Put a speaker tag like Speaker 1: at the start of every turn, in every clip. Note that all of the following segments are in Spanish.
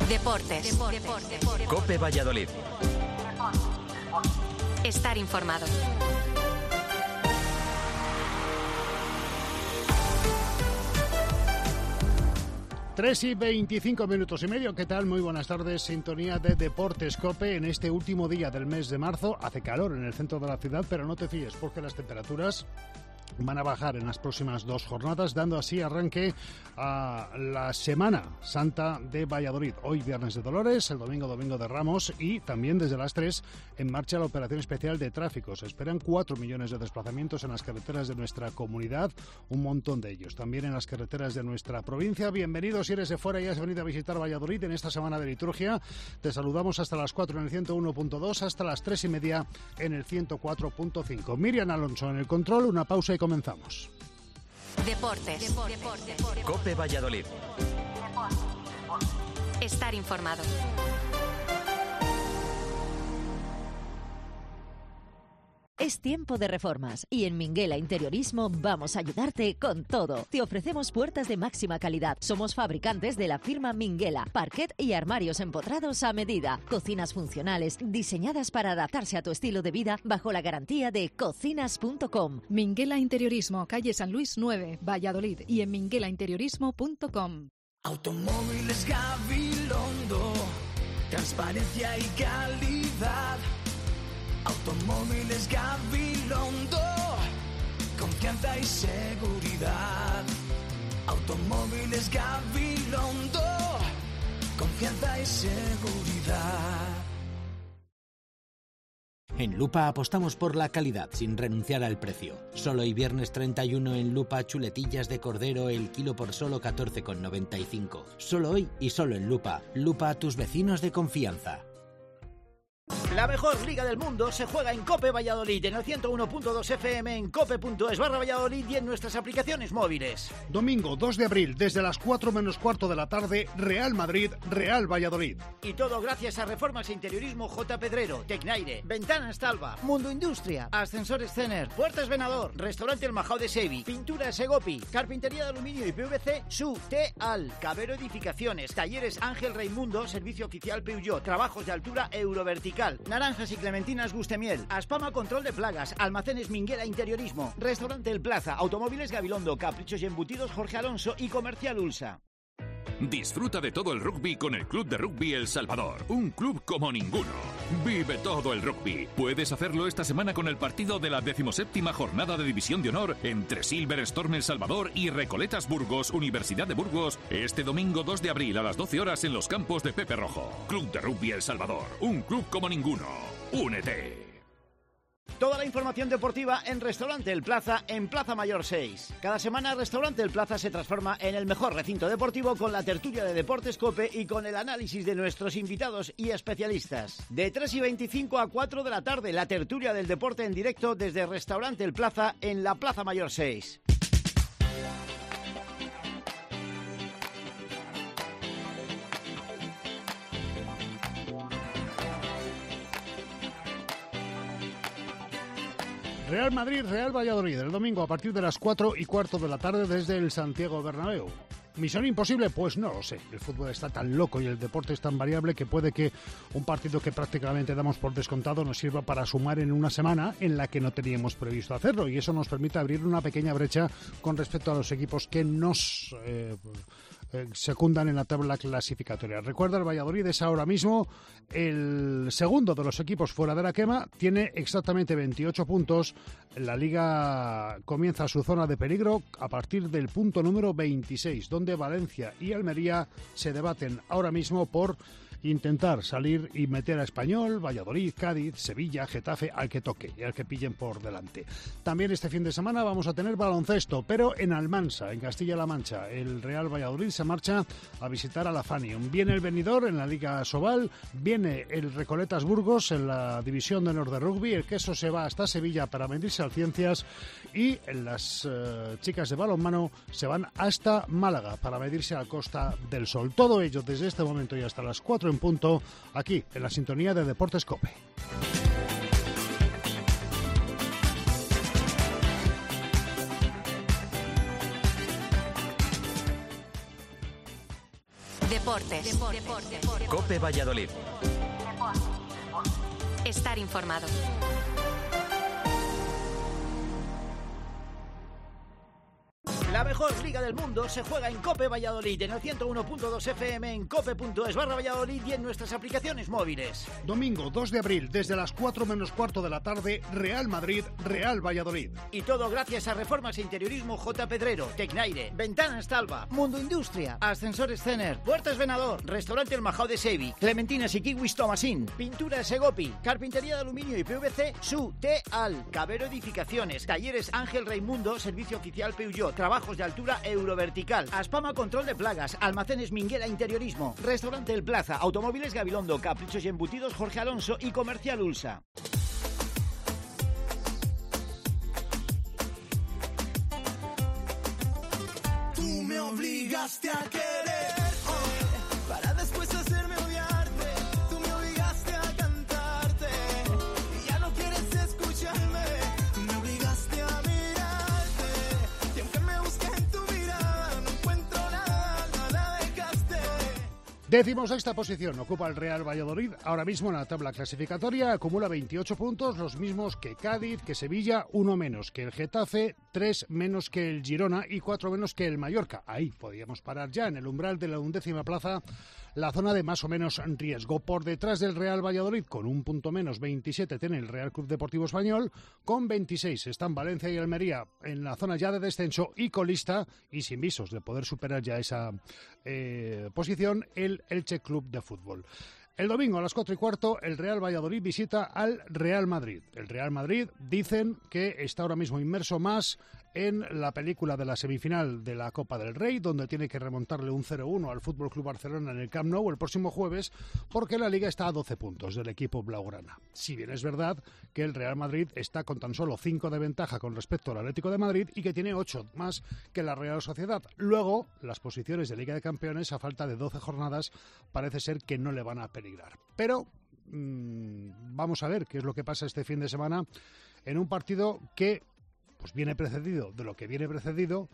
Speaker 1: Deportes.
Speaker 2: COPE Valladolid.
Speaker 1: Estar informado.
Speaker 3: Tres y 25 minutos y medio. ¿Qué tal? Muy buenas tardes. Sintonía de Deportes COPE en este último día del mes de marzo. Hace calor en el centro de la ciudad, pero no te fíes porque las temperaturas van a bajar en las próximas 2 jornadas, dando así arranque a la Semana Santa de Valladolid. Hoy Viernes de Dolores, el domingo de Ramos y también desde las 3 en marcha la operación especial de tráfico. Se esperan 4 millones de desplazamientos en las carreteras de nuestra comunidad, un montón de ellos. También en las carreteras de nuestra provincia. Bienvenidos si eres de fuera y has venido a visitar Valladolid en esta semana de liturgia. Te saludamos hasta las 4 en el 101.2, hasta las 3 y media en el 104.5. Miriam Alonso en el control, una pausa y comenzamos.
Speaker 1: Deportes.
Speaker 2: COPE Valladolid.
Speaker 1: Estar informado.
Speaker 4: Es tiempo de reformas y en Minguela Interiorismo vamos a ayudarte con todo. Te ofrecemos puertas de máxima calidad. Somos fabricantes de la firma Minguela, parquet y armarios empotrados a medida. Cocinas funcionales diseñadas para adaptarse a tu estilo de vida bajo la garantía de cocinas.com.
Speaker 5: Minguela Interiorismo, calle San Luis 9, Valladolid y en minguelainteriorismo.com.
Speaker 6: Automóviles Gabilondo, transparencia y calidad. Automóviles Gabilondo, confianza y seguridad. Automóviles Gabilondo, confianza y seguridad.
Speaker 7: En Lupa apostamos por la calidad sin renunciar al precio. Solo hoy viernes 31 en Lupa, chuletillas de cordero el kilo por solo 14,95. Solo hoy y solo en Lupa. Lupa, tus vecinos de confianza.
Speaker 8: La mejor liga del mundo se juega en COPE Valladolid, en el 101.2 FM, en cope.es/Valladolid y en nuestras aplicaciones móviles.
Speaker 3: Domingo 2 de abril, desde las 4 menos cuarto de la tarde, Real Madrid, Real Valladolid.
Speaker 8: Y todo gracias a Reformas e Interiorismo J. Pedrero, Tecnaire, Ventanas Talva, Mundo Industria, Ascensores Cener, Puertas Venador, Restaurante El Majao de Sevi, Pintura Segopi, Carpintería de Aluminio y PVC, Su Teal, Cabero Edificaciones, Talleres Ángel Raimundo, Servicio Oficial Peugeot, Trabajos de Altura Eurovertical, Naranjas y Clementinas Gustemiel, Aspama Control de Plagas, Almacenes Minguela Interiorismo, Restaurante El Plaza, Automóviles Gabilondo, Caprichos y Embutidos Jorge Alonso y Comercial Ulsa.
Speaker 9: Disfruta de todo el rugby con el Club de Rugby El Salvador, un club como ninguno. Vive todo el rugby. Puedes hacerlo esta semana con el partido de la 17ª jornada de División de Honor entre Silver Storm El Salvador y Recoletas Burgos, Universidad de Burgos, este domingo 2 de abril a las 12 horas en los campos de Pepe Rojo. Club de Rugby El Salvador, un club como ninguno. ¡Únete!
Speaker 8: Toda la información deportiva en Restaurante El Plaza, en Plaza Mayor 6. Cada semana Restaurante El Plaza se transforma en el mejor recinto deportivo con la tertulia de Deportes COPE y con el análisis de nuestros invitados y especialistas. De 3 y 25 a 4 de la tarde, la tertulia del deporte en directo desde Restaurante El Plaza en la Plaza Mayor 6.
Speaker 3: Real Madrid, Real Valladolid, el domingo a partir de las 4 y cuarto de la tarde desde el Santiago Bernabéu. ¿Misión imposible? Pues no lo sé. El fútbol está tan loco y el deporte es tan variable que puede que un partido que prácticamente damos por descontado nos sirva para sumar en una semana en la que no teníamos previsto hacerlo, y eso nos permite abrir una pequeña brecha con respecto a los equipos que nos secundan en la tabla clasificatoria. Recuerda, el Valladolid es ahora mismo el segundo de los equipos fuera de la quema, tiene exactamente 28 puntos. La Liga comienza su zona de peligro a partir del punto número 26, donde Valencia y Almería se debaten ahora mismo por intentar salir y meter a Español, Valladolid, Cádiz, Sevilla, Getafe, al que toque y al que pillen por delante. También este fin de semana vamos a tener baloncesto, pero en Almansa, en Castilla-La Mancha. El Real Valladolid se marcha a visitar a la Fanion. Viene el Benidorm en la Liga Sobal, viene el Recoletas Burgos en la División de Honor de Rugby, el Queso se va hasta Sevilla para medirse al Ciencias y las chicas de balonmano se van hasta Málaga para medirse a Costa del Sol. Todo ello desde este momento y hasta las 4 en punto, aquí en la sintonía de Deportes COPE.
Speaker 1: Deportes.
Speaker 2: Cope Valladolid.
Speaker 1: Estar informado.
Speaker 8: La mejor liga del mundo se juega en Cope Valladolid, en el 101.2 FM, en cope.es/Valladolid y en nuestras aplicaciones móviles.
Speaker 3: Domingo 2 de abril, desde las 4 menos cuarto de la tarde, Real Madrid, Real Valladolid.
Speaker 8: Y todo gracias a Reformas e Interiorismo J. Pedrero, Tecnaire, Ventanas Talva, Mundo Industria, Ascensores Cener, Puertas Venador, Restaurante El Majao de Sevi, Clementinas y Kiwis Tomasín, Pintura Segopi, Carpintería de Aluminio y PVC, Su, Al, Cabero Edificaciones, Talleres Ángel Raimundo, Servicio Oficial Peugeot, Trabajos de Altura Eurovertical, Aspama Control de Plagas, Almacenes Minguela Interiorismo, Restaurante El Plaza, Automóviles Gabilondo, Caprichos y Embutidos Jorge Alonso y Comercial Ulsa.
Speaker 6: Tú me obligaste a querer, para después hacerme odiarte. Tú me obligaste a cantarte y ya no quieres escucharme. Tú me obligaste a mirarte y aunque me busqué en tu mirada no encuentro nada dejaste.
Speaker 3: 16ª posición ocupa el Real Valladolid, ahora mismo en la tabla clasificatoria, acumula 28 puntos, los mismos que Cádiz, que Sevilla, 1 menos que el Getafe, 3 menos que el Girona y 4 menos que el Mallorca. Ahí podíamos parar ya, en el umbral de la 11ª plaza, la zona de más o menos riesgo. Por detrás del Real Valladolid, con un punto menos, 27, tiene el Real Club Deportivo Español, con 26 están Valencia y Almería en la zona ya de descenso y colista, y sin visos de poder superar ya esa posición, el Elche Club de Fútbol. El domingo a las 4:15 el Real Valladolid visita al Real Madrid. El Real Madrid dicen que está ahora mismo inmerso más en la película de la semifinal de la Copa del Rey, donde tiene que remontarle un 0-1 al Fútbol Club Barcelona en el Camp Nou el próximo jueves, porque la Liga está a 12 puntos del equipo blaugrana. Si bien es verdad que el Real Madrid está con tan solo 5 de ventaja con respecto al Atlético de Madrid y que tiene 8 más que la Real Sociedad. Luego, las posiciones de Liga de Campeones, a falta de 12 jornadas, parece ser que no le van a peligrar. Pero vamos a ver qué es lo que pasa este fin de semana en un partido que pues viene precedido de lo que viene precedido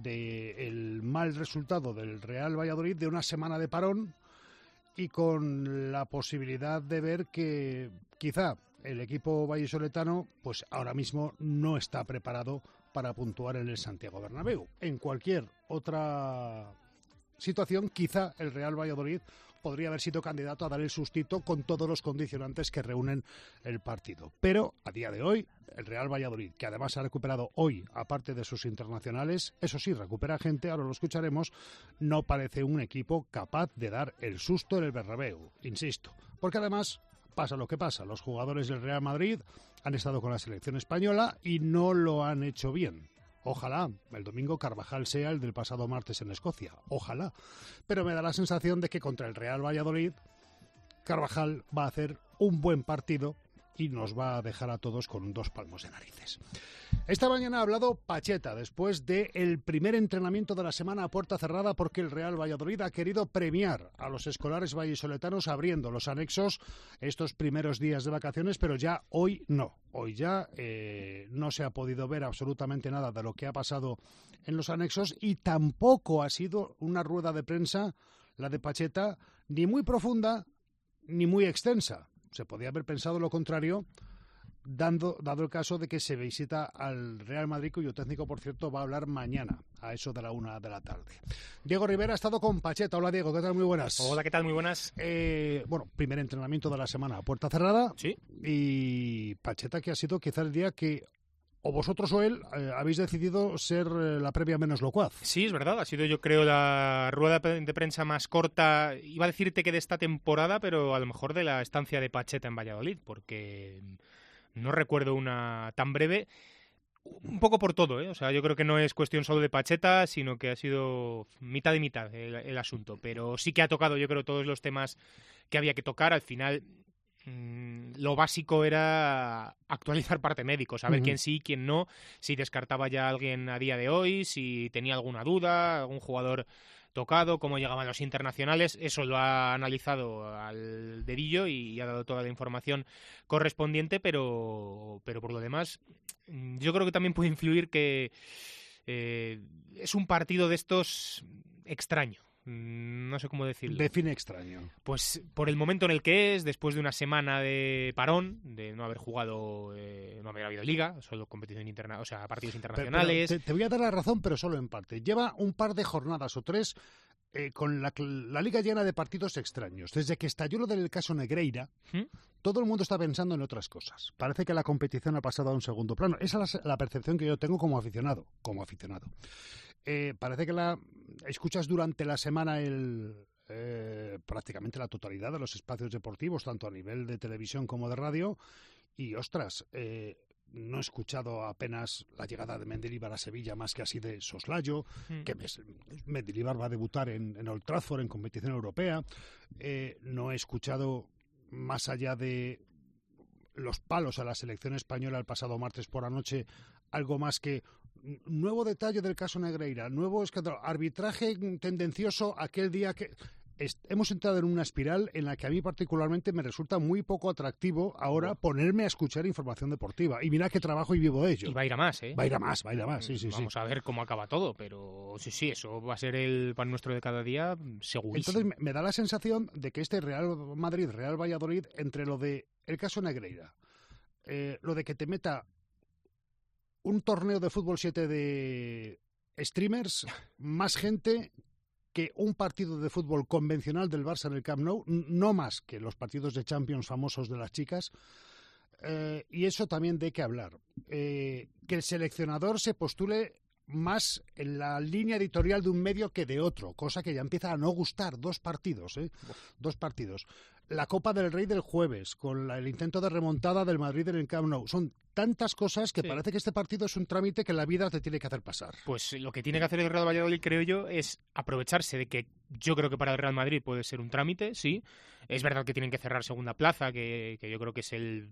Speaker 3: del mal resultado del Real Valladolid, de una semana de parón, y con la posibilidad de ver que quizá el equipo vallisoletano pues ahora mismo no está preparado para puntuar en el Santiago Bernabéu. En cualquier otra situación, quizá el Real Valladolid podría haber sido candidato a dar el sustito con todos los condicionantes que reúnen el partido. Pero a día de hoy, el Real Valladolid, que además ha recuperado hoy, aparte de sus internacionales, eso sí, recupera gente, ahora lo escucharemos, no parece un equipo capaz de dar el susto en el Bernabéu, insisto. Porque además pasa lo que pasa, los jugadores del Real Madrid han estado con la selección española y no lo han hecho bien. Ojalá el domingo Carvajal sea el del pasado martes en Escocia, ojalá. Pero me da la sensación de que contra el Real Valladolid Carvajal va a hacer un buen partido y nos va a dejar a todos con 2 palmos de narices. Esta mañana ha hablado Pacheta después del primer entrenamiento de la semana a puerta cerrada, porque el Real Valladolid ha querido premiar a los escolares vallisoletanos abriendo los anexos estos primeros días de vacaciones, pero ya hoy no. Hoy ya no se ha podido ver absolutamente nada de lo que ha pasado en los anexos, y tampoco ha sido una rueda de prensa, la de Pacheta, ni muy profunda ni muy extensa. Se podía haber pensado lo contrario, dado el caso de que se visita al Real Madrid, cuyo técnico, por cierto, va a hablar mañana, a eso de la 1 de la tarde. Diego Rivera ha estado con Pacheta. Hola, Diego, ¿qué tal? Muy buenas.
Speaker 10: Hola, ¿qué tal? Muy buenas.
Speaker 3: Bueno, primer entrenamiento de la semana a puerta cerrada.
Speaker 10: Sí.
Speaker 3: Y Pacheta, que ha sido quizá el día que o vosotros o él habéis decidido ser la previa menos locuaz.
Speaker 10: Sí, es verdad. Ha sido, yo creo, la rueda de prensa más corta, iba a decirte que de esta temporada, pero a lo mejor de la estancia de Pacheta en Valladolid, porque no recuerdo una tan breve. Un poco por todo, ¿eh? O sea, yo creo que no es cuestión solo de Pacheta, sino que ha sido mitad y mitad el asunto. Pero sí que ha tocado, yo creo, todos los temas que había que tocar. Al final, lo básico era actualizar parte médico, saber quién sí, quién no, si descartaba ya a alguien a día de hoy, si tenía alguna duda, algún jugador tocado, cómo llegaban los internacionales. Eso lo ha analizado al dedillo y ha dado toda la información correspondiente, pero por lo demás, yo creo que también puede influir que es un partido de estos extraño, no sé cómo decirlo.
Speaker 3: Define extraño.
Speaker 10: Pues por el momento en el que es, después de una semana de parón, de no haber jugado, no haber habido liga, solo competición interna, o sea, partidos internacionales.
Speaker 3: Pero te voy a dar la razón, pero solo en parte. Lleva un par de jornadas o 3 con la liga llena de partidos extraños. Desde que estalló lo del caso Negreira, todo el mundo está pensando en otras cosas. Parece que la competición ha pasado a un segundo plano. Esa es la percepción que yo tengo como aficionado. Parece que escuchas durante la semana prácticamente la totalidad de los espacios deportivos, tanto a nivel de televisión como de radio, y ostras, no he escuchado apenas la llegada de Mendilibar a Sevilla más que así de soslayo, que Mendilibar va a debutar en Old Trafford en competición europea. No he escuchado, más allá de los palos a la selección española el pasado martes por la noche, algo más que nuevo detalle del caso Negreira, nuevo escándalo, arbitraje tendencioso aquel día que... Hemos entrado en una espiral en la que a mí particularmente me resulta muy poco atractivo ahora ponerme a escuchar información deportiva. Y mira que trabajo y vivo de ello.
Speaker 10: Y va a ir a más, ¿eh?
Speaker 3: Va a ir a más, sí.
Speaker 10: Vamos a ver cómo acaba todo, pero sí, eso va a ser el pan nuestro de cada día, segurísimo.
Speaker 3: Entonces me da la sensación de que este Real Madrid, Real Valladolid, entre lo de el caso Negreira, lo de que te meta un torneo de fútbol 7 de streamers, más gente que un partido de fútbol convencional del Barça en el Camp Nou, no más que los partidos de Champions famosos de las chicas, y eso también de qué hablar. Que el seleccionador se postule más en la línea editorial de un medio que de otro, cosa que ya empieza a no gustar. 2 partidos. La Copa del Rey del jueves, con el intento de remontada del Madrid en el Camp Nou. Son tantas cosas que parece que este partido es un trámite que la vida te tiene que hacer pasar.
Speaker 10: Pues lo que tiene que hacer el Real Valladolid, creo yo, es aprovecharse de que yo creo que para el Real Madrid puede ser un trámite, sí. Es verdad que tienen que cerrar segunda plaza, que yo creo que es el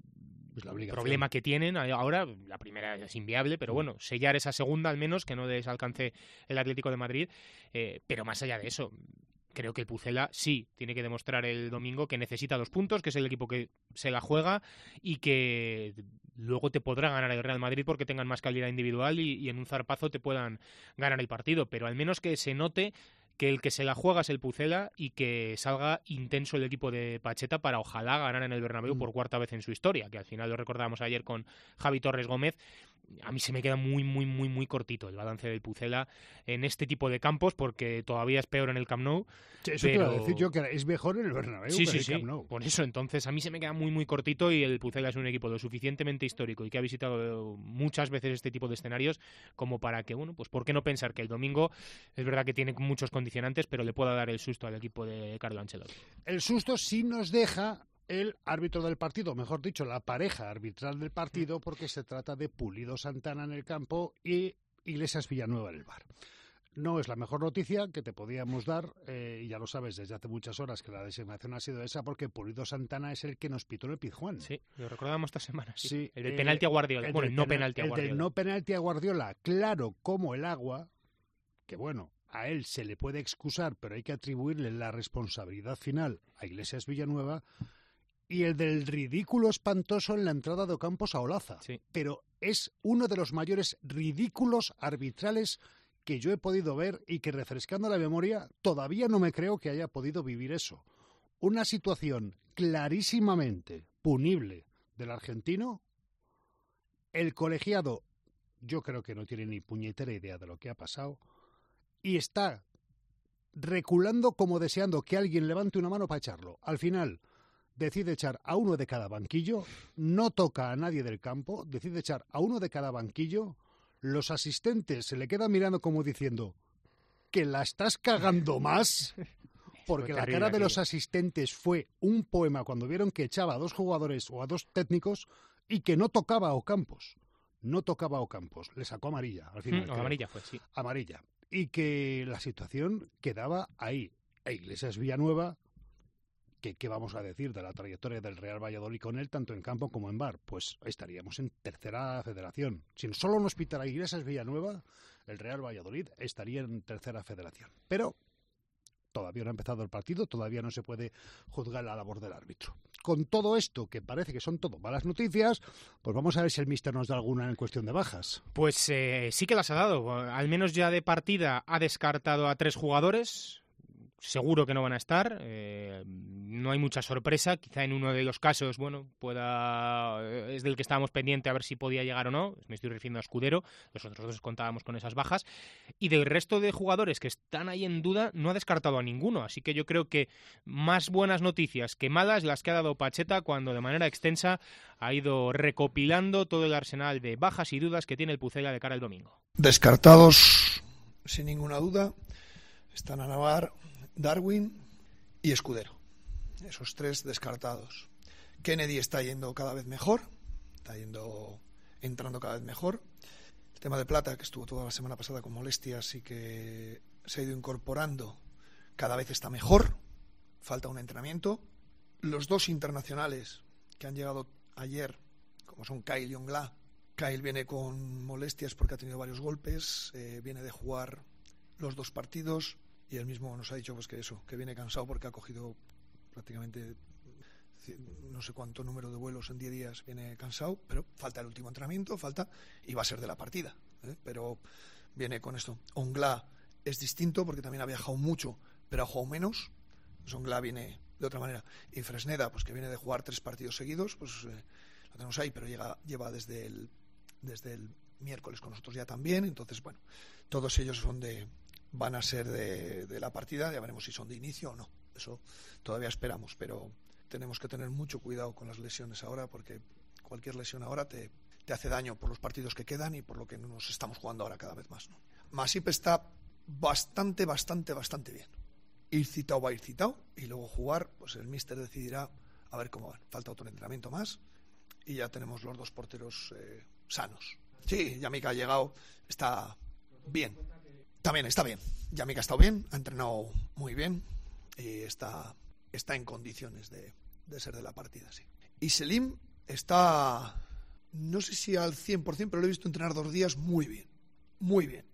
Speaker 10: problema que tienen ahora. La primera es inviable, pero bueno, sellar esa segunda al menos, que no desalcance el Atlético de Madrid. Pero más allá de eso, creo que el Pucela sí tiene que demostrar el domingo que necesita 2 puntos, que es el equipo que se la juega y que luego te podrá ganar el Real Madrid porque tengan más calidad individual y en un zarpazo te puedan ganar el partido, pero al menos que se note que el que se la juega es el Pucela y que salga intenso el equipo de Pacheta para ojalá ganar en el Bernabéu por 4ª vez en su historia, que al final lo recordábamos ayer con Javi Torres Gómez. A mí se me queda muy cortito el balance del Pucela en este tipo de campos, porque todavía es peor en el Camp Nou.
Speaker 3: Sí, eso te iba a decir yo, que es mejor en el Bernabéu que en el Camp Nou.
Speaker 10: Por eso, entonces, a mí se me queda muy cortito, y el Pucela es un equipo lo suficientemente histórico y que ha visitado muchas veces este tipo de escenarios como para que, bueno, pues por qué no pensar que el domingo es verdad que tiene muchos condicionantes, pero le pueda dar el susto al equipo de Carlo Ancelotti.
Speaker 3: El susto sí nos deja el árbitro del partido, mejor dicho, la pareja arbitral del partido, porque se trata de Pulido Santana en el campo y Iglesias Villanueva en el VAR. No es la mejor noticia que te podíamos dar, y ya lo sabes desde hace muchas horas que la designación ha sido esa, porque Pulido Santana es el que nos pitó el Pizjuán.
Speaker 10: Sí, lo recordábamos esta semana.
Speaker 3: Sí.
Speaker 10: El del penalti a Guardiola. Bueno, el no penalti a Guardiola.
Speaker 3: El del no penalti a Guardiola, claro como el agua, que bueno, a él se le puede excusar, pero hay que atribuirle la responsabilidad final a Iglesias Villanueva. Y el del ridículo espantoso en la entrada de Ocampos a Olaza.
Speaker 10: Sí.
Speaker 3: Pero es uno de los mayores ridículos arbitrales que yo he podido ver, y que, refrescando la memoria, todavía no me creo que haya podido vivir eso. Una situación clarísimamente punible del argentino. El colegiado, yo creo que no tiene ni puñetera idea de lo que ha pasado, y está reculando como deseando que alguien levante una mano para echarlo. Al final decide echar a uno de cada banquillo, no toca a nadie del campo, decide echar a uno de cada banquillo. Los asistentes se le quedan mirando como diciendo, ¿que la estás cagando más? Porque la cara de los asistentes fue un poema cuando vieron que echaba a 2 jugadores o a 2 técnicos y que no tocaba a Ocampos. No tocaba a Ocampos, le sacó amarilla al final.
Speaker 10: Amarilla fue, sí.
Speaker 3: Amarilla. Y que la situación quedaba ahí. E Iglesias Villanueva, ¿qué vamos a decir de la trayectoria del Real Valladolid con él, tanto en campo como en VAR? Pues estaríamos en 3ª federación. Si solo nos pitara Iglesias Villanueva, el Real Valladolid estaría en 3ª federación. Pero todavía no ha empezado el partido, todavía no se puede juzgar la labor del árbitro. Con todo esto, que parece que son todo malas noticias, pues vamos a ver si el míster nos da alguna en cuestión de bajas.
Speaker 10: Pues sí que las ha dado. Al menos ya de partida ha descartado a 3 jugadores. seguro que no van a estar, no hay mucha sorpresa, quizá en uno de los casos, bueno, es del que estábamos pendiente a ver si podía llegar o no, me estoy refiriendo a Escudero, los otros dos contábamos con esas bajas, y del resto de jugadores que están ahí en duda no ha descartado a ninguno, así que yo creo que más buenas noticias que malas las que ha dado Pacheta cuando de manera extensa ha ido recopilando todo el arsenal de bajas y dudas que tiene el Pucela de cara al domingo.
Speaker 11: Descartados, sin ninguna duda, están a Navar, Darwin y Escudero. Esos 3 descartados. Kennedy está yendo cada vez mejor, entrando cada vez mejor. El tema de Plata, que estuvo toda la semana pasada con molestias y que se ha ido incorporando, cada vez está mejor. Falta un entrenamiento. Los 2 internacionales que han llegado ayer, como son Kyle y Ongla. Kyle viene con molestias porque ha tenido varios golpes, viene de jugar los 2 partidos. Y él mismo nos ha dicho pues que viene cansado porque ha cogido prácticamente no sé cuánto número de vuelos en 10 días, viene cansado, pero falta el último entrenamiento, y va a ser de la partida, pero viene con esto. Ongla es distinto porque también ha viajado mucho, pero ha jugado menos. Pues Ongla viene de otra manera. Y Fresneda, pues que viene de jugar 3 partidos seguidos, pues lo tenemos ahí, pero lleva desde el miércoles con nosotros ya también. Entonces, bueno, todos ellos van a ser de la partida, ya veremos si son de inicio o no. Eso todavía esperamos, pero tenemos que tener mucho cuidado con las lesiones ahora, porque cualquier lesión ahora te hace daño por los partidos que quedan y por lo que nos estamos jugando ahora cada vez más, ¿no? Masip está bastante bien. Ir citado va a ir citado y luego jugar, pues el míster decidirá a ver cómo van. Falta otro entrenamiento más y ya tenemos los 2 porteros sanos. Sí, Yamika ha llegado, está bien. También está bien. Yamika ha estado bien, ha entrenado muy bien y está en condiciones de ser de la partida, sí. Y Selim está, no sé si al 100%, pero lo he visto entrenar 2 días muy bien. Muy bien.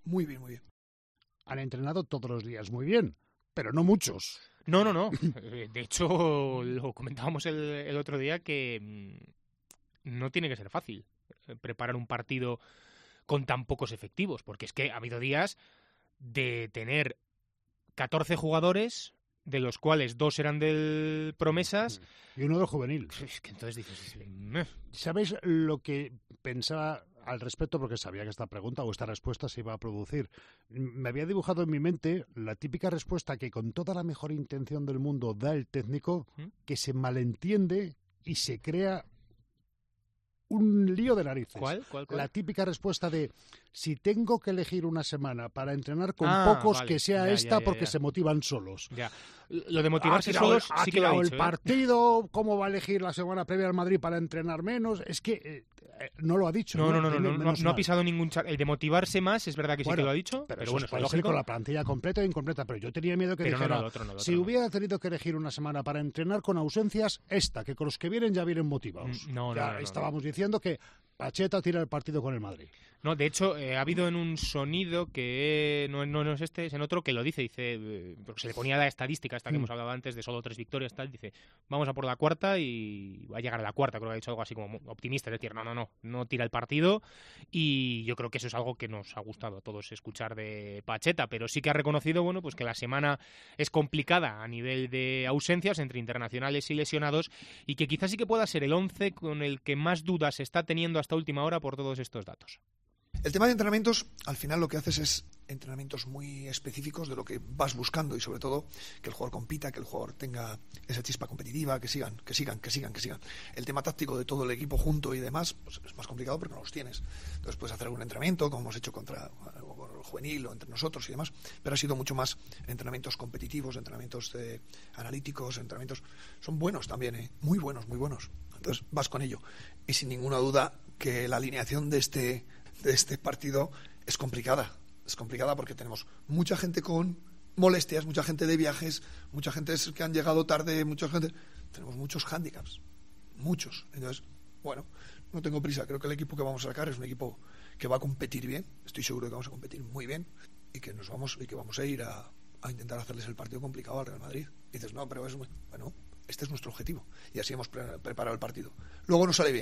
Speaker 3: Han entrenado todos los días muy bien, pero no muchos.
Speaker 10: No. De hecho, lo comentábamos el otro día que no tiene que ser fácil preparar un partido con tan pocos efectivos, porque es que ha habido días de tener 14 jugadores, de los cuales 2 eran del Promesas
Speaker 3: y uno del juvenil.
Speaker 10: Es que entonces dices...
Speaker 3: ¿Sabéis lo que pensaba al respecto? Porque sabía que esta pregunta o esta respuesta se iba a producir. Me había dibujado en mi mente la típica respuesta que con toda la mejor intención del mundo da el técnico, que se malentiende y se crea un lío de narices.
Speaker 10: ¿Cuál?
Speaker 3: La típica respuesta de: si tengo que elegir una semana para entrenar con pocos, vale, que sea esta, porque se motivan solos.
Speaker 10: Ya. Lo de motivarse solos sí que lo ha dicho,
Speaker 3: el partido, ¿cómo va a elegir la semana previa al Madrid para entrenar menos? Es que no lo ha dicho.
Speaker 10: No ha pisado ningún el de motivarse más, es verdad que sí que lo ha dicho,
Speaker 3: pero
Speaker 10: bueno,
Speaker 3: puede ser con la plantilla completa o incompleta, pero yo tenía miedo que dijera, si hubiera tenido que elegir una semana para entrenar con ausencias, que con los que vienen ya vienen motivados. Estábamos diciendo que Pacheta tira el partido con el Madrid.
Speaker 10: No, de hecho, ha habido en un sonido que no es este, es en otro, que lo dice, porque se le ponía la estadística esta que hemos hablado antes de solo 3 victorias, tal, dice, vamos a por la 4ª y va a llegar a la 4ª, creo que ha dicho algo así como optimista, es decir, no tira el partido, y yo creo que eso es algo que nos ha gustado a todos escuchar de Pacheta, pero sí que ha reconocido, bueno, pues que la semana es complicada a nivel de ausencias entre internacionales y lesionados, y que quizás sí que pueda ser el 11 con el que más dudas está teniendo hasta última hora por todos estos datos.
Speaker 11: El tema de entrenamientos, al final lo que haces es entrenamientos muy específicos de lo que vas buscando y sobre todo que el jugador compita, que el jugador tenga esa chispa competitiva, que sigan. El tema táctico de todo el equipo junto y demás, pues es más complicado porque no los tienes. Entonces puedes hacer algún entrenamiento, como hemos hecho contra el juvenil o entre nosotros y demás, pero ha sido mucho más entrenamientos competitivos, entrenamientos analíticos, entrenamientos... Son buenos también, muy buenos. Entonces vas con ello. Y sin ninguna duda que la alineación de este partido es complicada. Es complicada porque tenemos mucha gente con molestias, mucha gente de viajes, mucha gente que han llegado tarde, tenemos muchos hándicaps, muchos. Entonces, bueno, no tengo prisa. Creo que el equipo que vamos a sacar es un equipo que va a competir bien. Estoy seguro de que vamos a competir muy bien y que vamos a ir a intentar hacerles el partido complicado al Real Madrid. Y dices, no, pero es muy... Bueno, este es nuestro objetivo y así hemos preparado el partido. Luego no sale bien.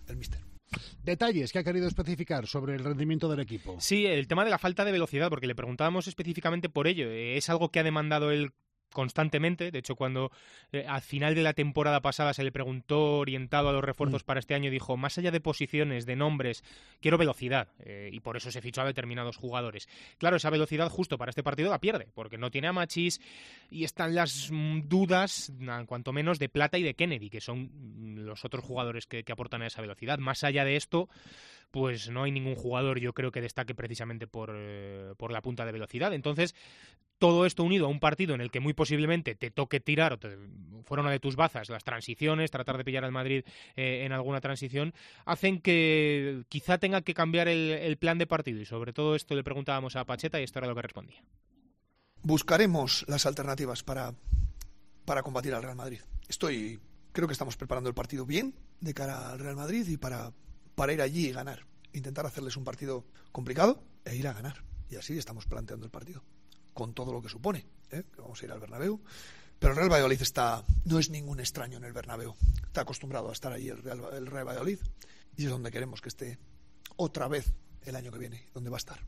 Speaker 11: el míster.
Speaker 3: Detalles que ha querido especificar sobre el rendimiento del equipo.
Speaker 10: Sí, el tema de la falta de velocidad, porque le preguntábamos específicamente por ello. Es algo que ha demandado él constantemente. De hecho, cuando al final de la temporada pasada se le preguntó, orientado a los refuerzos para este año, dijo, más allá de posiciones, de nombres, quiero velocidad, y por eso se fichó a determinados jugadores. Claro, esa velocidad justo para este partido la pierde, porque no tiene a Machís y están las dudas, cuanto menos, de Plata y de Kennedy, que son los otros jugadores que aportan a esa velocidad. Más allá de esto, pues no hay ningún jugador, yo creo, que destaque precisamente por la punta de velocidad. Entonces, todo esto unido a un partido en el que muy posiblemente te toque tirar, fuera una de tus bazas, las transiciones, tratar de pillar al Madrid en alguna transición, hacen que quizá tenga que cambiar el plan de partido. Y sobre todo esto le preguntábamos a Pacheta y esto era lo que respondía.
Speaker 11: Buscaremos las alternativas para combatir al Real Madrid. Creo que estamos preparando el partido bien de cara al Real Madrid y para ir allí y ganar. Intentar hacerles un partido complicado e ir a ganar. Y así estamos planteando el partido, con todo lo que supone, que vamos a ir al Bernabéu. Pero el Real Valladolid no es ningún extraño en el Bernabéu. Está acostumbrado a estar allí el Real Valladolid y es donde queremos que esté otra vez el año que viene, donde va a estar.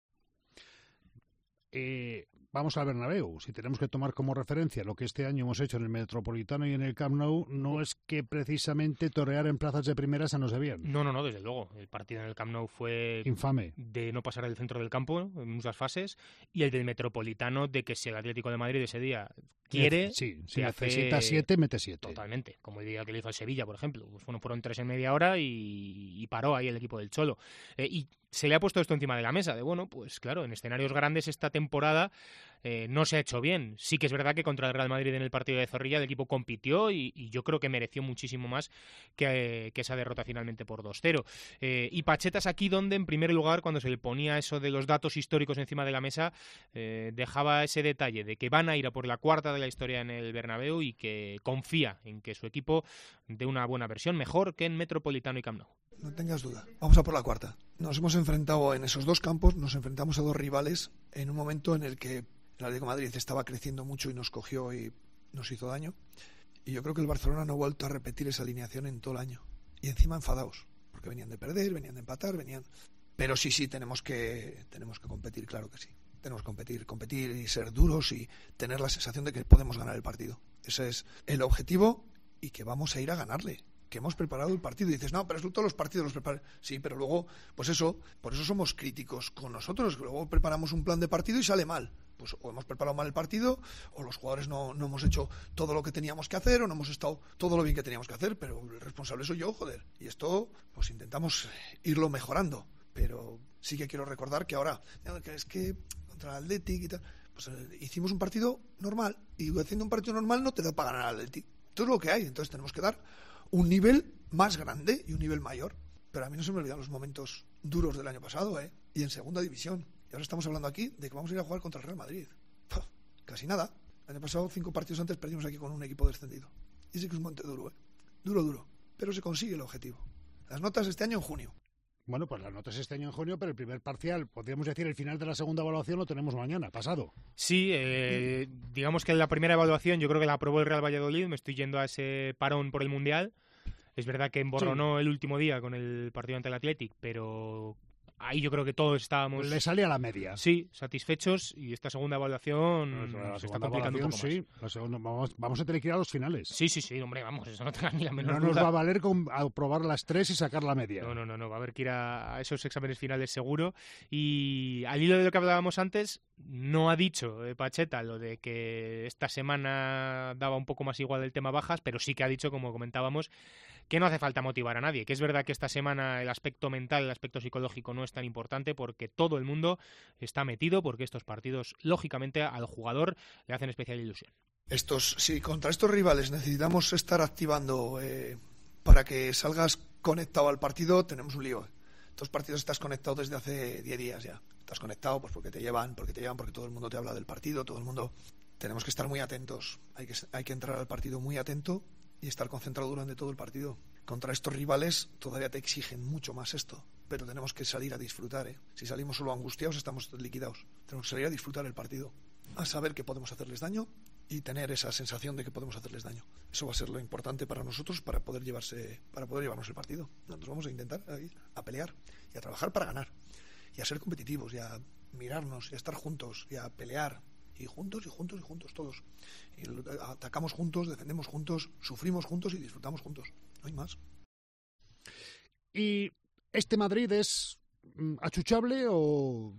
Speaker 3: Vamos al Bernabéu. Si tenemos que tomar como referencia lo que este año hemos hecho en el Metropolitano y en el Camp Nou, no es que precisamente torear en plazas de primera se nos dé bien.
Speaker 10: No, desde luego. El partido en el Camp Nou fue
Speaker 3: infame,
Speaker 10: de no pasar del centro del campo en muchas fases, y el del Metropolitano de que si el Atlético de Madrid ese día quiere...
Speaker 3: Sí, si necesita 7, mete 7.
Speaker 10: Totalmente, como el día que le hizo al Sevilla, por ejemplo. Pues fueron 3 en media hora y paró ahí el equipo del Cholo. Y se le ha puesto esto encima de la mesa, de bueno, pues claro, en escenarios grandes esta temporada no se ha hecho bien. Sí que es verdad que contra el Real Madrid en el partido de Zorrilla el equipo compitió y yo creo que mereció muchísimo más que esa derrota finalmente por 2-0. Y Pacheta es aquí donde, en primer lugar, cuando se le ponía eso de los datos históricos encima de la mesa, dejaba ese detalle de que van a ir a por la cuarta de la historia en el Bernabéu y que confía en que su equipo dé una buena versión, mejor que en Metropolitano y Camp Nou.
Speaker 11: No tengas duda, vamos a por la cuarta. Nos hemos enfrentado en esos dos campos, nos enfrentamos a dos rivales en un momento en el que el Atlético de Madrid estaba creciendo mucho y nos cogió y nos hizo daño. Y yo creo que el Barcelona no ha vuelto a repetir esa alineación en todo el año. Y encima enfadados, porque venían de perder, venían de empatar, Pero sí, tenemos que competir, claro que sí. Tenemos que competir y ser duros y tener la sensación de que podemos ganar el partido. Ese es el objetivo y que vamos a ir a ganarle. Que hemos preparado el partido y dices, no, pero todos los partidos los preparan. Sí, pero luego, pues eso, por eso somos críticos con nosotros. Luego preparamos un plan de partido y sale mal. Pues o hemos preparado mal el partido, o los jugadores no hemos hecho todo lo que teníamos que hacer, o no hemos estado todo lo bien que teníamos que hacer, pero el responsable soy yo, joder. Y esto, pues intentamos irlo mejorando. Pero sí que quiero recordar que ahora, es que contra el Athletic y tal, pues hicimos un partido normal, y haciendo un partido normal no te da para ganar al Athletic. Esto es lo que hay, entonces tenemos que dar un nivel más grande y un nivel mayor. Pero a mí no se me olvidan los momentos duros del año pasado, y en segunda división. Y ahora estamos hablando aquí de que vamos a ir a jugar contra el Real Madrid. Casi nada. El año pasado, 5 partidos antes, perdimos aquí con un equipo descendido. Y sí que es un monte duro, duro. Pero se consigue el objetivo. Las notas este año en junio.
Speaker 3: Bueno, pues las notas este año en junio, pero el primer parcial, podríamos decir, el final de la segunda evaluación lo tenemos mañana, pasado.
Speaker 10: Sí, digamos que la primera evaluación yo creo que la aprobó el Real Valladolid, me estoy yendo a ese parón por el Mundial. Es verdad que emborronó el último día con el partido ante el Athletic, pero ahí yo creo que todos estábamos...
Speaker 3: Le salía la media.
Speaker 10: Sí, satisfechos, y esta segunda evaluación se está complicando un poco más.
Speaker 3: Sí, vamos a tener que ir a los finales.
Speaker 10: Sí, hombre, vamos, eso no tengas ni la menor duda.
Speaker 3: No nos va a valer aprobar las 3 y sacar la media.
Speaker 10: No, va a haber que ir a esos exámenes finales seguro. Y al hilo de lo que hablábamos antes, no ha dicho Pacheta lo de que esta semana daba un poco más igual el tema bajas, pero sí que ha dicho, como comentábamos, que no hace falta motivar a nadie, que es verdad que esta semana el aspecto mental, el aspecto psicológico no es tan importante porque todo el mundo está metido, porque estos partidos, lógicamente, al jugador le hacen especial ilusión.
Speaker 11: Si contra estos rivales necesitamos estar activando para que salgas conectado al partido, tenemos un lío. Estos partidos estás conectado desde hace 10 días ya. Estás conectado pues porque te llevan, porque todo el mundo te habla del partido, todo el mundo... Tenemos que estar muy atentos, hay que entrar al partido muy atento y estar concentrado durante todo el partido. Contra estos rivales todavía te exigen mucho más esto, pero tenemos que salir a disfrutar. Si salimos solo angustiados estamos liquidados. Tenemos que salir a disfrutar el partido, a saber que podemos hacerles daño y tener esa sensación de que podemos hacerles daño. Eso va a ser lo importante para nosotros para poder llevarnos el partido. Nosotros vamos a intentar a pelear y a trabajar para ganar y a ser competitivos y a mirarnos y a estar juntos y a pelear y juntos todos. Y atacamos juntos, defendemos juntos, sufrimos juntos y disfrutamos juntos. No hay más.
Speaker 3: ¿Y este Madrid es achuchable o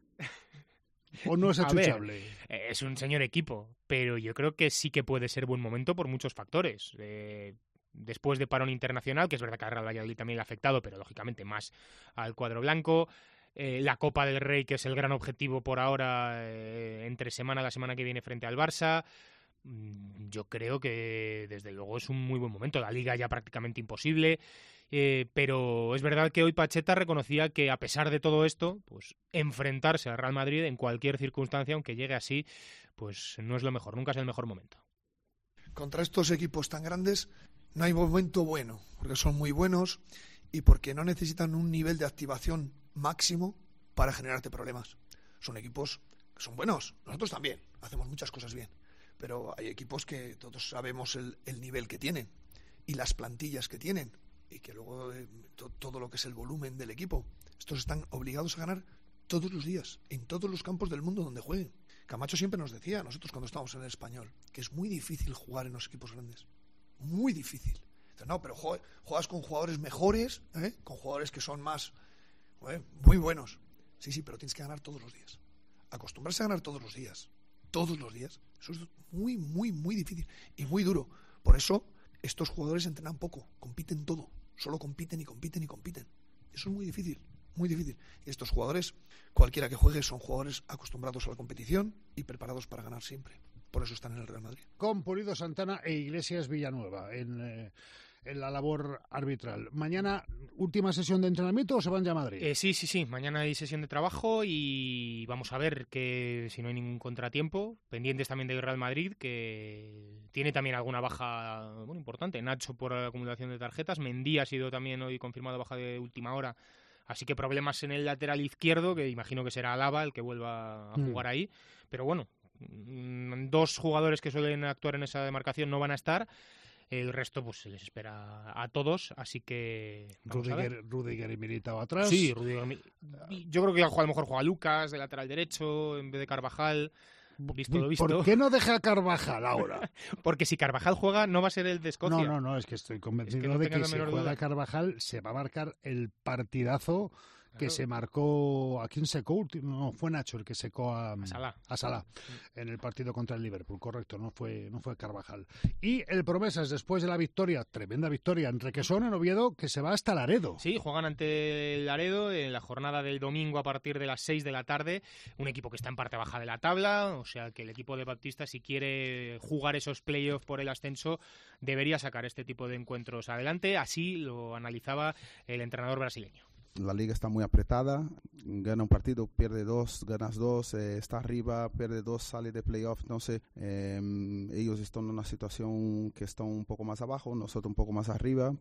Speaker 3: no es achuchable?
Speaker 10: A ver, es un señor equipo, pero yo creo que sí que puede ser buen momento por muchos factores. Después de parón internacional, que es verdad que a Real Valladolid también le ha afectado, pero lógicamente más al cuadro blanco. La Copa del Rey, que es el gran objetivo por ahora, entre la semana que viene frente al Barça. Yo creo que desde luego es un muy buen momento. La Liga ya prácticamente imposible, pero es verdad que hoy Pacheta reconocía que a pesar de todo esto, pues enfrentarse al Real Madrid en cualquier circunstancia, aunque llegue así, pues no es lo mejor, nunca es el mejor momento.
Speaker 11: Contra estos equipos tan grandes no hay momento bueno, porque son muy buenos y porque no necesitan un nivel de activación máximo para generarte problemas. Son equipos que son buenos, nosotros también hacemos muchas cosas bien, pero hay equipos que todos sabemos el nivel que tienen y las plantillas que tienen y que luego todo lo que es el volumen del equipo. Estos están obligados a ganar todos los días, en todos los campos del mundo donde jueguen. Camacho siempre nos decía, nosotros cuando estábamos en el Español, que es muy difícil jugar en los equipos grandes, muy difícil. Entonces, no, pero juegas con jugadores mejores, con jugadores que son más muy buenos. Sí, pero tienes que ganar todos los días. Acostumbrarse a ganar todos los días, eso es muy, muy, muy difícil y muy duro. Por eso estos jugadores entrenan poco, compiten todo, solo compiten y compiten y compiten. Eso es muy difícil, muy difícil. Y estos jugadores, cualquiera que juegue, son jugadores acostumbrados a la competición y preparados para ganar siempre. Por eso están en el Real Madrid.
Speaker 3: Con Pulido Santana e Iglesias Villanueva en la labor arbitral. ¿Mañana última sesión de entrenamiento o se van ya a Madrid?
Speaker 10: Sí. Mañana hay sesión de trabajo y vamos a ver que si no hay ningún contratiempo. Pendientes también del Real Madrid, que tiene también alguna baja muy importante. Nacho por acumulación de tarjetas. Mendy ha sido también hoy confirmado baja de última hora. Así que problemas en el lateral izquierdo, que imagino que será Alaba el que vuelva a jugar ahí. Pero bueno, 2 jugadores que suelen actuar en esa demarcación no van a estar. El resto pues se les espera a todos, así que
Speaker 3: Rudiger y Militao atrás.
Speaker 10: Sí, Rudiger. Yo creo que a lo mejor juega Lucas de lateral derecho en vez de Carvajal. Visto lo visto.
Speaker 3: ¿Por qué no deja a Carvajal ahora?
Speaker 10: Porque si Carvajal juega no va a ser el de Escocia.
Speaker 3: No, es que estoy convencido de que si juega Carvajal se va a marcar el partidazo que se marcó. ¿A quién secó? No, fue Nacho el que secó a Salah en el partido contra el Liverpool, correcto, no fue Carvajal. Y el Promesas, después de la victoria, tremenda victoria en Requesón, en Oviedo, que se va hasta Laredo.
Speaker 10: Sí, juegan ante el Laredo en la jornada del domingo a partir de las 6 de la tarde, un equipo que está en parte baja de la tabla, o sea que el equipo de Baptista, si quiere jugar esos playoffs por el ascenso, debería sacar este tipo de encuentros adelante, así lo analizaba el entrenador brasileño.
Speaker 12: La liga está muy apretada, gana un partido, pierde 2, ganas 2, está arriba, pierde 2, sale de playoff. Entonces ellos están en una situación que están un poco más abajo, nosotros un poco más arriba,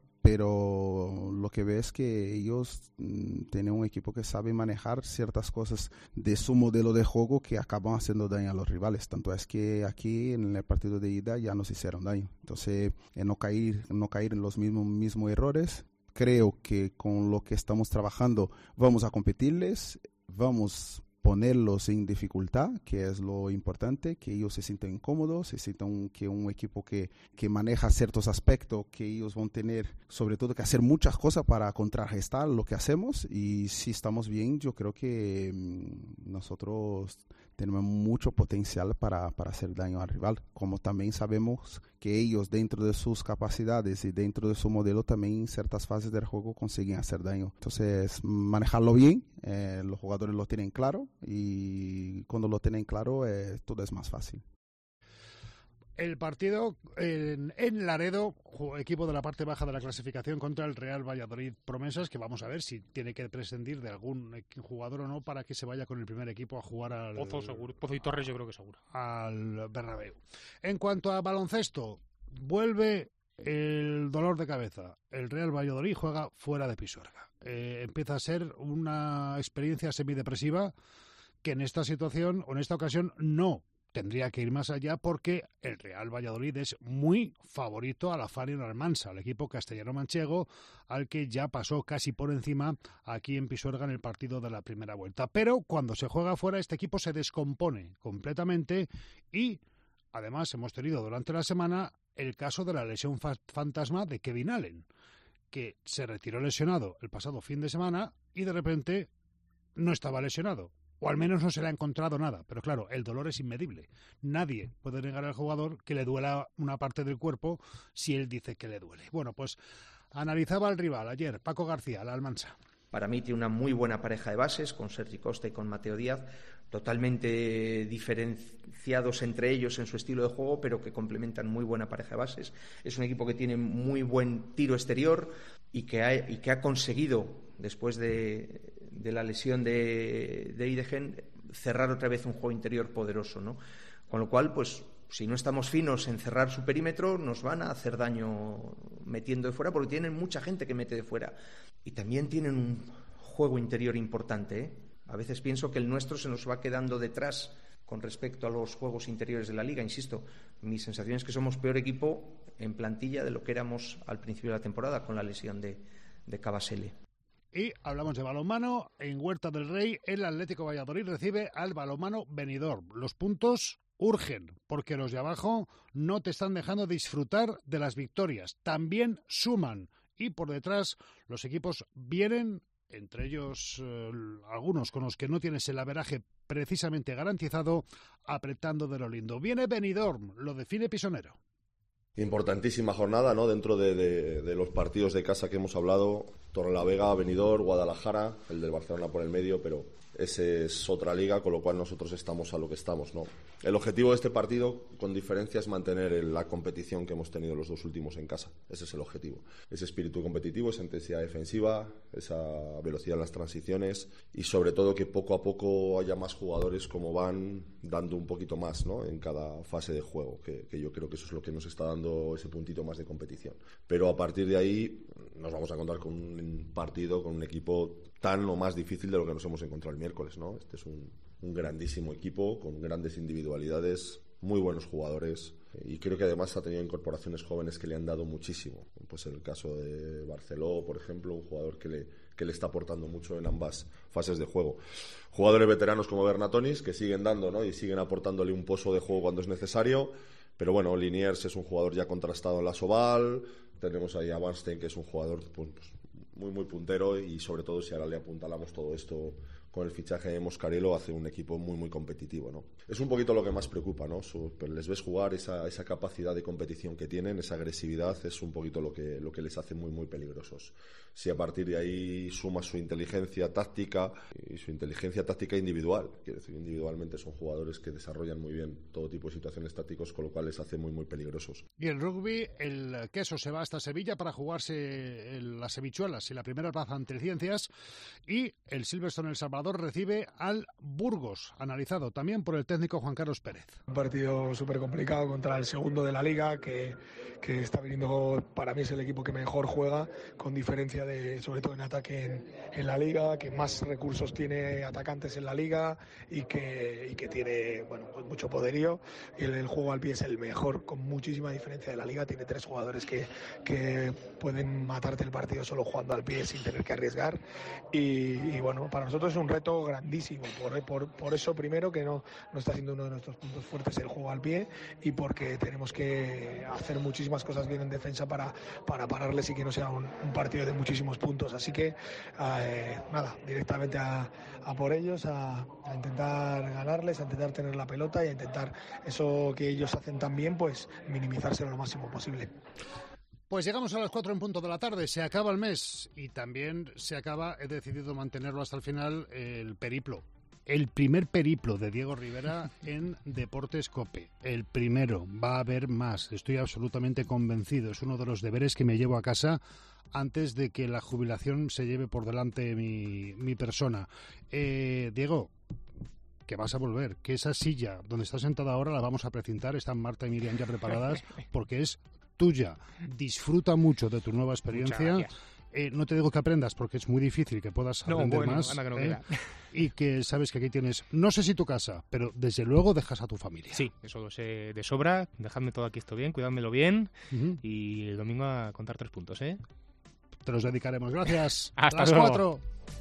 Speaker 12: pero lo que ves es que ellos tienen un equipo que sabe manejar ciertas cosas de su modelo de juego que acaban haciendo daño a los rivales. Tanto es que aquí en el partido de ida ya nos hicieron daño. Entonces no caer en los mismos errores. Creo que con lo que estamos trabajando vamos a competirles, vamos a ponerlos en dificultad, que es lo importante, que ellos se sientan incómodos, se sientan que un equipo que maneja ciertos aspectos, que ellos van a tener sobre todo que hacer muchas cosas para contrarrestar lo que hacemos, y si estamos bien, yo creo que nosotros tenemos mucho potencial para hacer daño al rival, como también sabemos que ellos dentro de sus capacidades y dentro de su modelo también en ciertas fases del juego consiguen hacer daño. Entonces manejarlo bien, los jugadores lo tienen claro y cuando lo tienen claro todo es más fácil.
Speaker 3: El partido en Laredo, equipo de la parte baja de la clasificación contra el Real Valladolid Promesas, que vamos a ver si tiene que prescindir de algún jugador o no para que se vaya con el primer equipo a jugar al...
Speaker 10: Pozo seguro, Pozo y Torres yo creo que seguro.
Speaker 3: Al Bernabéu. En cuanto a baloncesto, vuelve el dolor de cabeza. El Real Valladolid juega fuera de Pisuerga. Empieza a ser una experiencia semidepresiva que en esta situación o en esta ocasión no tendría que ir más allá porque el Real Valladolid es muy favorito a la Fanion Almansa, el equipo castellano-manchego, al que ya pasó casi por encima aquí en Pisuerga en el partido de la primera vuelta. Pero cuando se juega fuera, este equipo se descompone completamente y, además, hemos tenido durante la semana el caso de la lesión fantasma de Kevin Allen, que se retiró lesionado el pasado fin de semana y de repente no estaba lesionado. O al menos no se le ha encontrado nada. Pero claro, el dolor es inmedible. Nadie puede negar al jugador que le duela una parte del cuerpo si él dice que le duele. Bueno, pues analizaba al rival ayer, Paco García, la Almansa.
Speaker 13: Para mí tiene una muy buena pareja de bases, con Sergi Costa y con Mateo Díaz, totalmente diferenciados entre ellos en su estilo de juego, pero que complementan muy buena pareja de bases. Es un equipo que tiene muy buen tiro exterior y que ha conseguido, después de la lesión de Idegen, cerrar otra vez un juego interior poderoso, ¿no? Con lo cual, pues, si no estamos finos en cerrar su perímetro, nos van a hacer daño metiendo de fuera, porque tienen mucha gente que mete de fuera. Y también tienen un juego interior importante, ¿eh? A veces pienso que el nuestro se nos va quedando detrás con respecto a los juegos interiores de la Liga. Insisto, mi sensación es que somos peor equipo en plantilla de lo que éramos al principio de la temporada con la lesión de Cavasele.
Speaker 3: Y hablamos de balonmano. En Huerta del Rey, el Atlético Valladolid recibe al balonmano Benidorm. Los puntos urgen, porque los de abajo no te están dejando disfrutar de las victorias. También suman. Y por detrás los equipos vienen, entre ellos algunos con los que no tienes el averaje precisamente garantizado, apretando de lo lindo. Viene Benidorm, lo define Pisonero.
Speaker 14: Importantísima jornada, ¿no? Dentro de los partidos de casa que hemos hablado, Torrelavega, Benidorm, Guadalajara, el del Barcelona por el medio, pero ese es otra liga, con lo cual nosotros estamos a lo que estamos, ¿no? El objetivo de este partido, con diferencia, es mantener la competición que hemos tenido los dos últimos en casa. Ese es el objetivo. Ese espíritu competitivo, esa intensidad defensiva, esa velocidad en las transiciones y, sobre todo, que poco a poco haya más jugadores como van dando un poquito más, ¿no? En cada fase de juego, que yo creo que eso es lo que nos está dando ese puntito más de competición. Pero a partir de ahí nos vamos a encontrar con un partido, con un equipo tan o más difícil de lo que nos hemos encontrado el miércoles, ¿no? Este es un grandísimo equipo con grandes individualidades, muy buenos jugadores y creo que además ha tenido incorporaciones jóvenes que le han dado muchísimo. Pues en el caso de Barceló, por ejemplo, un jugador que le está aportando mucho en ambas fases de juego. Jugadores veteranos como Bernatonis que siguen dando, ¿no? Y siguen aportándole un pozo de juego cuando es necesario, pero bueno, Liniers es un jugador ya contrastado en la Soval, tenemos ahí a Bernstein, que es un jugador pues muy puntero y sobre todo si ahora le apuntalamos todo esto con el fichaje de Moscarello, hace un equipo muy competitivo, ¿no? Es un poquito lo que más preocupa, ¿no? Les ves jugar, esa capacidad de competición que tienen, esa agresividad, es un poquito lo que les hace muy peligrosos. Si a partir de ahí suma su inteligencia táctica y su inteligencia táctica individual, quiero decir, individualmente son jugadores que desarrollan muy bien todo tipo de situaciones tácticos, con lo cual les hace muy peligrosos.
Speaker 3: Y el rugby, el Queso se va hasta Sevilla para jugarse las habichuelas y la primera plaza ante el Ciencias, y el Silverstone El Salvador recibe al Burgos, analizado también por el técnico Juan Carlos Pérez.
Speaker 15: Un partido súper complicado contra el segundo de la Liga, que está viniendo, para mí es el equipo que mejor juega, con diferencia sobre todo en ataque en la Liga, que más recursos tiene atacantes en la Liga y que tiene pues mucho poderío. Y el juego al pie es el mejor, con muchísima diferencia de la Liga. Tiene 3 jugadores que pueden matarte el partido solo jugando al pie sin tener que arriesgar. Y bueno, para nosotros es un reto grandísimo. Por eso, primero, que no está siendo uno de nuestros puntos fuertes el juego al pie, y porque tenemos que hacer muchísimas cosas bien en defensa para pararles y que no sea un partido de muchísimos puntos. Así que directamente a por ellos, a intentar ganarles, a intentar tener la pelota y a intentar eso que ellos hacen tan bien, pues minimizárselo lo máximo posible.
Speaker 3: Pues llegamos a las 4 en punto de la tarde, se acaba el mes y también se acaba, he decidido mantenerlo hasta el final, el periplo. El primer periplo de Diego Rivera en Deportes COPE. El primero, va a haber más, estoy absolutamente convencido. Es uno de los deberes que me llevo a casa antes de que la jubilación se lleve por delante mi persona. Diego, que vas a volver, que esa silla donde estás sentada ahora la vamos a precintar, están Marta y Miriam ya preparadas, porque es tuya. Disfruta mucho de tu nueva experiencia no te digo que aprendas porque es muy difícil que puedas aprender más.
Speaker 10: Anda que no queda.
Speaker 3: Y que sabes que aquí tienes, no sé si tu casa, pero desde luego dejas a tu familia.
Speaker 10: Sí, eso lo sé de sobra. Dejadme todo aquí esto bien, cuidádmelo bien. Y el domingo a contar 3 puntos, ¿eh?
Speaker 3: Te los dedicaremos. Gracias.
Speaker 10: Hasta
Speaker 3: las
Speaker 10: luego.
Speaker 3: 4.